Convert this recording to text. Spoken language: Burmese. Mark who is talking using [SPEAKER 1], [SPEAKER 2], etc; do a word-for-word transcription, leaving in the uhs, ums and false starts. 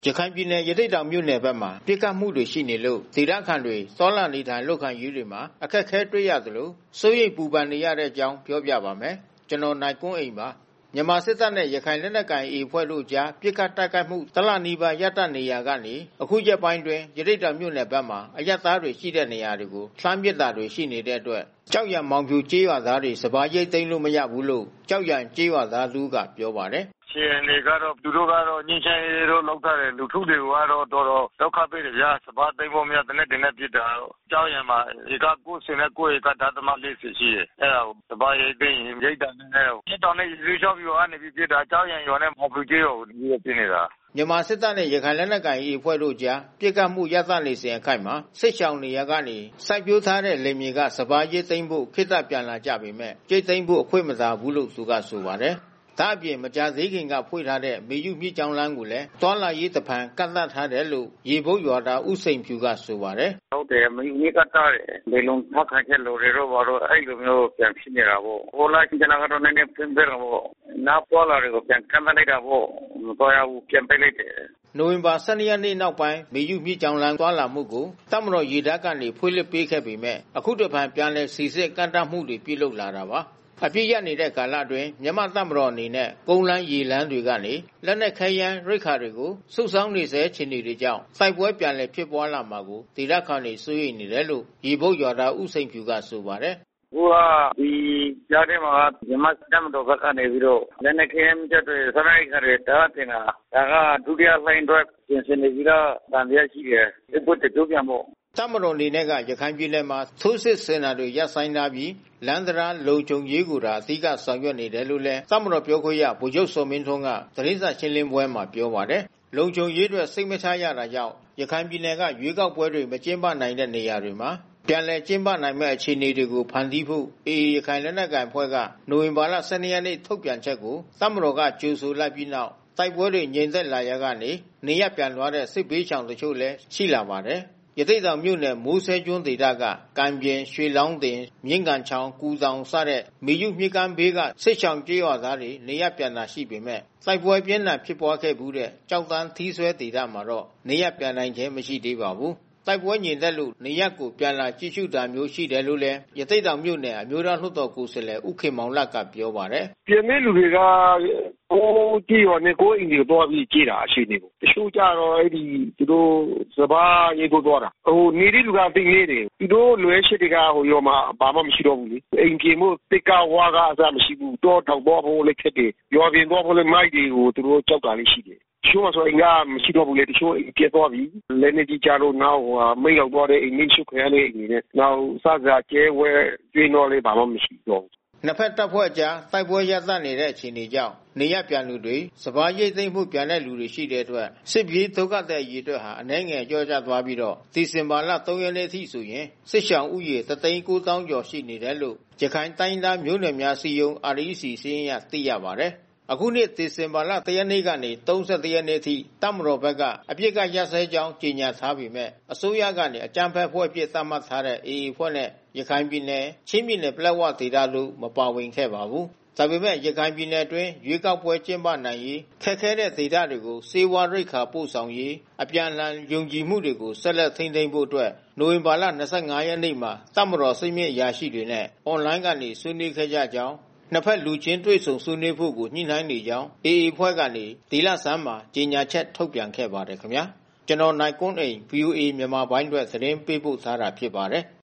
[SPEAKER 1] ရခိုင်ပြည်နယ်ရသေ့တောင်မြို့နယ်ဘက်မှာပြစ်ခတ်မှုတွေရှိနေလို့ဒေသခံတွေစောလနေထိုင်လုပ်ခံရေးတွေမှာအခက်ခဲတွေ့ရသလိုစိုးရိမ်ပူပန်နေရတဲ့အကြောင်းပြောပြပါမယ်။ကျွန်တော်နိုင်ကွန်းအိမ်ပါ။မြန်မာစစ်တပ်နဲ့ရခိုင်လက်နက်ကိုင် A အဖွဲ့တို့ကြားပြစ်ခတ်တိုက်ခိုက်မှုတလနီးပါးရပ်တန့်နေရာကနေအခုရက်ပိုင်းတွင်ရသေ့တောင်မြို့နယ်ဘက်မှာအရက်သားတွေရှိတဲ့နေရာတွေကိုလှမ်းပစ်တာတွေရှိနေတဲ့အတွက်ကြောက်ရံမောင်ဖြူကျေးရွာသားတွေစပါးရိတ်သိမ်းလို့မရဘူးလို့ကြောက်ရံကျေးရွာသားလူကပြောပါတယ်။
[SPEAKER 2] ရှင်တွေကတော့သူတို့ကတော့ညှင်းချမ်းရေးတို့လောက်ထားတယ်လူထုတွေကတော့တော်တော်ဒုက္ခပေးတယ်ဗျာစပါးသိမ်းဖို့မရတဲ့နဲ့တင်နဲ့ပြစ်တာကြောက်ရံမှာဒီကကိုယ်စင်နဲ့ကိုယ်ကဓာတ်သမလေးစီရှိတယ်အဲ့ဒါစပါးရိတ်သိမ်းရင်ရိတ်တာနဲ့ပြစ်တော်နဲ့ရေချောက်ပြီးကနေပြီးပြစ်တာကြောက်ရံရွာနဲ့မော်ဖူကျေးကိုဒီပြစ်နေတာ
[SPEAKER 1] မြန်မာစစ်တပ်နဲ့ရခိုင်လက်နက်ကိုင် A အဖွဲ့တို့ကြားပြစ်ခတ်မှုရပ်တန့်နေစဉ်အခိုက်မှာစစ်ရှောင်နေရကနေစိုက်ပျိုးထားတဲ့လင်မြေကစပါးရိတ်သိမ်းဖို့ခိတ္တပြန်လာကြပေမဲ့ရိတ်သိမ်းဖို့အခွင့်မသာဘူးလို့သူကဆိုပါတယ်။ဒါအပြင်မကြာသေးခင်ကဖွင့်ထားတဲ့မေယုမြစ်ကြောင်းလမ်းကိုလည်းတွာလာရေးတဖန်ကန့်သတ်ထားတယ်လို့ရေဘုတ်ရွာသားဦးစိန်ဖြူကဆိုပါတယ်
[SPEAKER 2] ။ဟုတ်တယ်မေယုမြစ်ကတားတယ်ဘယ်လုံးထောက်ခံချက်လိုတွေတော့ဘာလို့အဲ့လိုမျိုးပြန်ဖြစ်နေတာပေါ့ဟိုလာချင်းကကတော့နည်းနည်းပြင်ပြတော့ပေါ့နောက်ပေါ်လာတွေကိုပြန်ကန့်သတ်လိုက်တာပေါ့မတော်ရဘူးပြန်ပိတ်လိုက်တယ်
[SPEAKER 1] နိုဝင်ဘာလ ၁၂ ရက်နေ့နောက်ပိုင်းမေယုမြစ်ကြောင်းလမ်းသွားလာမှုကိုတပ်မတော်ရေတပ်ကနေဖွင့်လှစ်ပေးခဲ့ပေမဲ့အခုတဖန်ပြန်လည်စီစစ်ကန့်သတ်မှုတွေပြုလုပ်လာတာပါအပြည့်ရနေတဲ့ကာလအတွင်းမြန်မာတပ်မတော်အနေနဲ့ကုန်းလမ်းရေလမ်းတွေကနေလက်နက်ခဲယမ်းရိက္ခာတွေကိုစုဆောင်းနေစေချင်တွေကြောင့်တိုက်ပွဲပြန်လည်ဖြစ်ပွားလာမှာကိုဒေသခံတွေစိုးရိမ်နေတယ်လို့ရေဘုတ်ရွာသားဦးစိန်ဖြူကဆိုပါတယ်
[SPEAKER 2] ဟိုကဒီကြားထဲမှာမြန်မာတပ်မတော်ဘက်ကနေပြီးတော့လက်နက်ခဲယမ်းတွေစရိုက်ခတွေတားတင်တာဒါကဒုတိယလှိုင်းအတွက်ပြင်ဆင်နေပြီးတော့တန်တရားရှိတယ်ဒီပုတ်တူပြန်ဖို့
[SPEAKER 1] တပ်မတော်အနေနဲ့ကရခိုင်ပြည်နယ်မှာထိုးစစ်ဆင်တာတွေရပ်ဆိုင်းထားပြီးလမ်းတရားလုံခြုံရေးကိုသာအဓိကဆောင်ရွက်နေတယ်လို့လည်းတပ်မတော်ပြောခွင့်ရဗိုလ်ချုပ်စောမင်းထွန်းကသတင်းစာရှင်းလင်းပွဲမှာပြောပါတယ်။လုံခြုံရေးအတွက်စိတ်မချရတာကြောင့်ရခိုင်ပြည်နယ်ကရွေးကောက်ပွဲတွေမကျင်းပနိုင်တဲ့နေရာတွေမှာပြန်လည်ကျင်းပနိုင်မဲ့အခြေအနေတွေကိုဖန်တီးဖို့ A ရခိုင်လက်နက်ကိုင်အဖွဲ့ကနိုဝင်ဘာလ ၁၂ ရက်နေ့ထုတ်ပြန်ချက်ကိုတပ်မတော်ကကြိုဆိုလိုက်ပြီးနောက်တိုက်ပွဲတွေငြိမ်သက်လာရကနေနေရပြန်သွားတဲ့စစ်ဘေးချောင်တချို့လည်းရှိလာပါတယ်။ရသေ့တောင်မြို့နယ်မိုးဆဲကျွန်းဒေသကကံပြင်ရွှေလောင်းတင်မြင်းကန်ချောင်းကူတောင်စတဲ့မေယုမြစ်ကမ်းဘေးကစစ်ချောင်ကျေးရွာသားတွေနေရပြန်တာရှိပေမဲ့တိုက်ပွဲပြင်းထန်ဖြစ်ပွားခဲ့ဘူးတဲ့ကြောက်တန်းသီးဆွဲဒေသမှာတော့နေရပြန်နိုင်ခြင်းမရှိသေးပါဘူးတိုက်ပွဲညင်သက်လို့နေရက်ကိုပြန်လာကြည့်ရှုတာမျိုးရှိတယ်လို့လည်းရသေ့တောင်မြို့နယ်အမျိုးသားလွှတ်တော်ကိုယ်စားလှယ်ဦးခင်မောင်လတ်ကပြောပါတယ်
[SPEAKER 2] ။ပြန်တဲ့လူတွေကဟိုကြည့်ရောနဲ့ကိုယ်အိမ်တွေတော့ပြီးကြည့်တာအရှိနေကိုတချို့ကြတော့အဲ့ဒီသူတို့စပါးရေကိုသွားတာဟိုနေတဲ့လူကသိနေတယ်သူတို့လွယ်ရှိတဲ့ကဟိုရောမှာဘာမှမရှိတော့ဘူးလေအိမ်ပြေမှုတိတ်ကဝါကအစားမရှိဘူးတော့ထောက်တော့ဖို့လည်းခက်တယ်ရောပြင်တော့ဖို့လည်းမိုက်တွေကိုသူတို့ကြောက်တာလေးရှိတယ်ချိုးဆိုရင်ကမရှိတော့ဘူးလေတချို့ပြတ်သွားပြီလည်းနေကြကြလို့နောက်မိတ်ရောက်သွားတဲ့အိမ်ကြီးရှုခွဲနေနေနဲ့နောက်စကားကျဲဝဲကျွေးတော့လေးဘာမှမရှိတော့ဘူး
[SPEAKER 1] နှစ်ဖက်တပ်ဖွဲ့ကြားတိုက်ပွဲရပ်တန့်နေတဲ့အခြေအနေကြောင့်နေရပြန်လူတွေစပါးရိတ်သိမ်းမှုပြန်တဲ့လူတွေရှိတဲ့အတွက်စစ်ပြေးဒုက္ခသည်အရေးအတွက်ဟာအနှဲငယ်ကြောကျသွားပြီးတော့ဒီဇင်ဘာလ ၃ ရက်နေ့အထိဆိုရင်စစ်ရှောင်ဥယေ တစ်သိန်းကိုးသောင်းကျော်ရှိနေတယ်လို့ရခိုင်တိုင်းသားမျိုးနွယ်များစည်းရုံး R E C စည်းရင်းရသိရပါတယ်အခုနှစ်ဒီဇင်ဘာလ တစ် ရက်နေ့ကနေ ၃၁ ရက်နေ့အထိတပ်မတော်ဘက်ကအပြစ်ကရပ်စဲကြောင်းကြေညာထားပေမဲ့အစိုးရကနေအကြမ်းဖက်ဖွဲ့အဖြစ်သတ်မှတ်ထားတဲ့ A အဖွဲ့နဲ့ရခိုင်ပြည်နယ်ချင်းပြည်နယ်ပလက်ဝဒေသတို့မပါဝင်ခဲ့ပါဘူး။ဒါပေမဲ့ရခိုင်ပြည်နယ်အတွင်းရွေးကောက်ပွဲကျင်းပနိုင်ရေးခက်ခဲတဲ့ဒေသတွေကိုစေဝါရိတ်ခါပို့ဆောင်ရေးအပြန်အလှန်ယုံကြည်မှုတွေကိုဆက်လက်ထိန်းသိမ်းဖို့အတွက်နိုဝင်ဘာလ ၂၅ ရက်နေ့မှာတပ်မတော်စိတ်မြင့်အရာရှိတွေနဲ့အွန်လိုင်းကနေဆွေးနွေးခဲ့ကြကြောင်းနှစ်ဖက်လူချင်းတွေ့ဆုံဆွေးနွေးဖို့ကိုညှိနှိုင်းနေကြောင်း A အဖွဲ့ကနေဒီလဆန်းမှာကြေညာချက်ထုတ်ပြန်ခဲ့ပါတယ်ခင်ဗျာကျွန်တော်နိုင်ကွန်းအိန် V O A မြန်မာပိုင်းအတွက်သတင်းပေးပို့ထားတာဖြစ်ပါတယ်